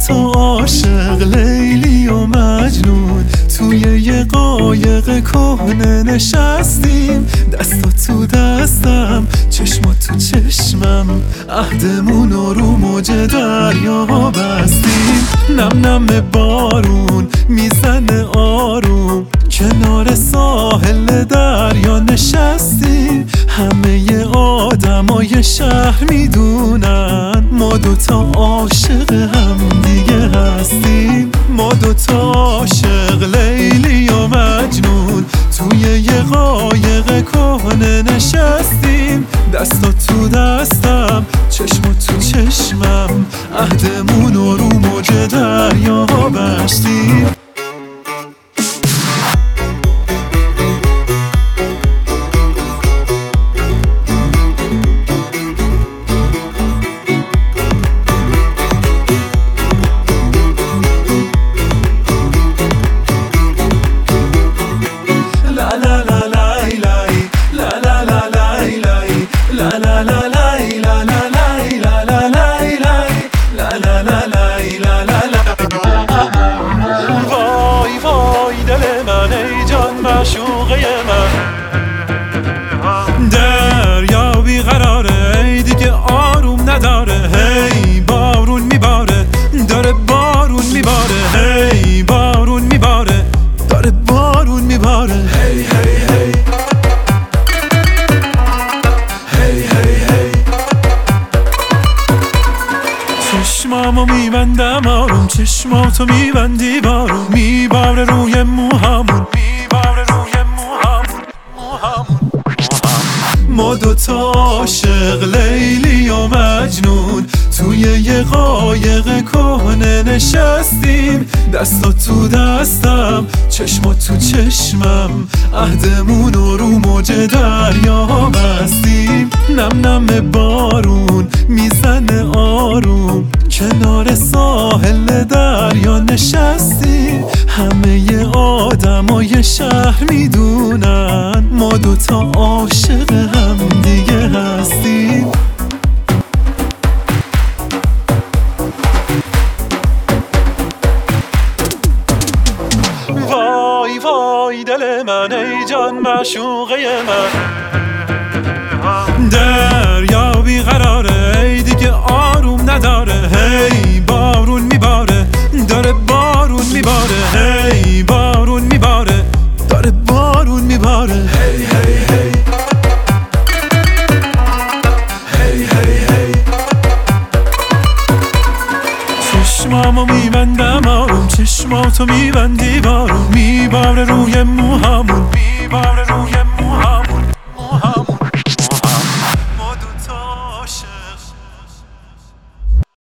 تا عاشق، لیلی و مجنون، توی یه قایق کهنه نشستیم، دستا تو دستم، چشما تو چشمم، عهدمون رو موج دریا بستیم. نم نم بارون میزنه آروم، کنار ساحل دریا نشستیم. همه آدمای شهر میدونن ما دوتا عاشق هم دیگه هستیم. ما دوتا عاشق، لیلی و مجنون، توی یه قایق کهنه نشستیم، دستا تو دستم، چشما تو چشمم، عهدمون رو موج دریا بستیم. وای وای دل من، ای جان معشوقه من، دریا بیقراره، ای دیگه آروم نداره. هی بارون میباره، داره بارون میباره، هی بارون میباره، داره بارون میباره. هی هی هی هی هی هی چشمامو میبندم آروم، چشماتو میبندی بارون، میباره روی موهامون، میباره روی موهامون، موهامون. ما دوتا عاشق، لیلی و مجنون، توی یه قایق کهنه نشستیم، دستا تو دستم، چشما تو چشمم، عهدمون رو موج دریا بستیم. نم نم بارون میزنه آروم، کنار ساحل دریا نشستیم. همه آدمای شهر میدونن ما دوتا عاشق هم دیگه هستیم. وای وای دل من، ای جان معشوقه من، دریا بیقراره، ای دیگه آروم نداره. هی بارون میباره، داره بارون میباره، هی بارون میباره، داره بارون میباره. هی هی هی هی هی هی چشمامو میبندم آروم، چشماتو میبندی بارون، میباره روی موهامون، میباره روی